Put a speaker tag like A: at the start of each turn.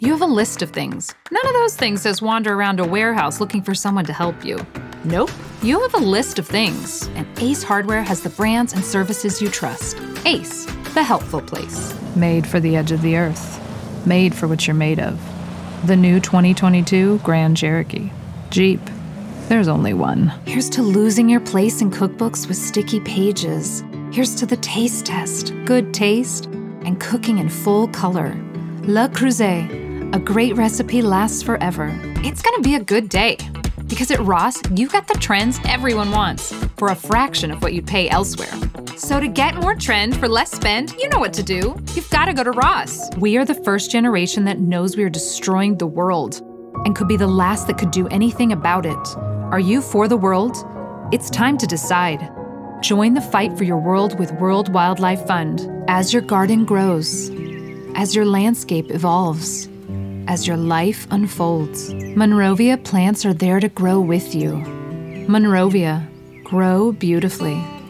A: You have a list of things. None of those things says wander around a warehouse looking for someone to help you. Nope. You have a list of things, and Ace Hardware has the brands and services you trust. Ace, the helpful place.
B: Made for the edge of the earth. Made for what you're made of. The new 2022 Grand Cherokee. Jeep. There's only one.
A: Here's to losing your place in cookbooks with sticky pages. Here's to the taste test, good taste, and cooking in full color. Le Creuset. A great recipe lasts forever. It's gonna be a good day. Because at Ross, you got the trends everyone wants for a fraction of what you'd pay elsewhere. So to get more trend for less spend, you know what to do. You've gotta go to Ross. We are the first generation that knows we are destroying the world and could be the last that could do anything about it. Are you for the world? It's time to decide. Join the fight for your world with World Wildlife Fund. As your garden grows, as your landscape evolves, as your life unfolds, Monrovia plants are there to grow with you. Monrovia, grow beautifully.